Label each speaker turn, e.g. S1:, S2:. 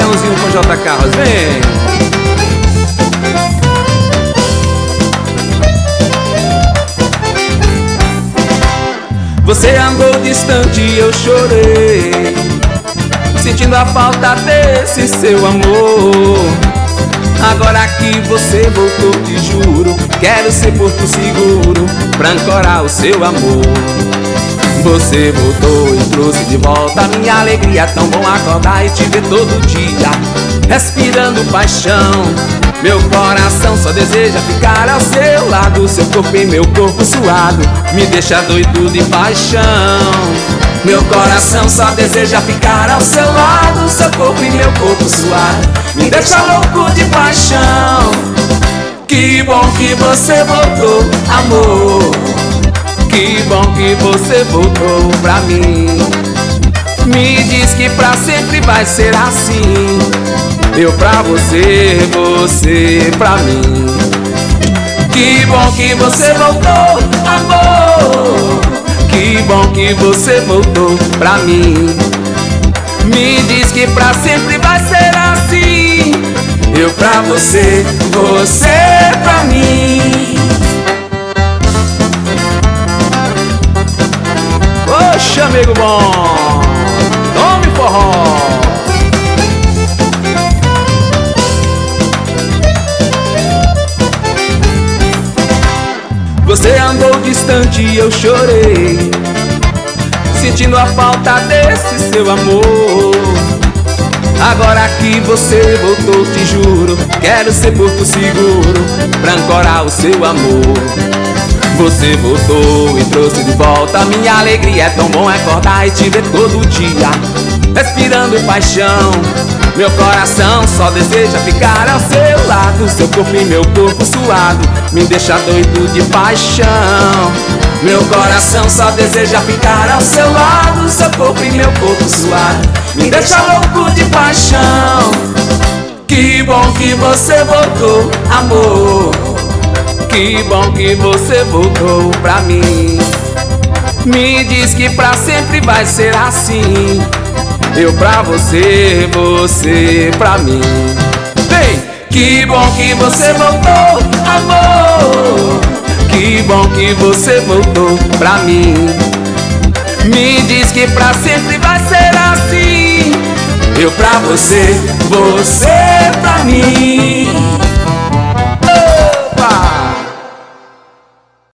S1: Chorãozinho com J. Carlos, vem! Você andou distante e eu chorei, sentindo a falta desse seu amor. Agora que você voltou, te juro, quero ser porto seguro pra ancorar o seu amor. Você voltou e trouxe de volta a minha alegria. Tão bom acordar e te ver todo dia, respirando paixão. Meu coração só deseja ficar ao seu lado. Seu corpo e meu corpo suado me deixa doido de paixão. Meu coração só deseja ficar ao seu lado. Seu corpo e meu corpo suado me deixa louco de paixão. Que bom que você voltou, amor. Que bom que você voltou pra mim. Me diz que pra sempre vai ser assim. Eu pra você, você pra mim. Que bom que você voltou, amor. Que bom que você voltou pra mim. Me diz que pra sempre vai ser assim. Eu pra você, você pra mim. Oxe, amigo bom, tome forró. Você andou distante e eu chorei, sentindo a falta desse seu amor. Agora que você voltou, te juro, quero ser porto seguro pra ancorar o seu amor. Você voltou e trouxe de volta a minha alegria. É tão bom acordar e te ver todo dia, respirando paixão. Meu coração só deseja ficar ao seu lado. Seu corpo e meu corpo suado me deixa doido de paixão. Meu coração só deseja ficar ao seu lado. Seu corpo e meu corpo suado me deixa louco de paixão. Que bom que você voltou, amor. Que bom que você voltou pra mim. Me diz que pra sempre vai ser assim. Eu pra você, você pra mim. Vem! Que bom que você voltou, amor. Que bom que você voltou pra mim. Me diz que pra sempre vai ser assim. Eu pra você, você pra mim.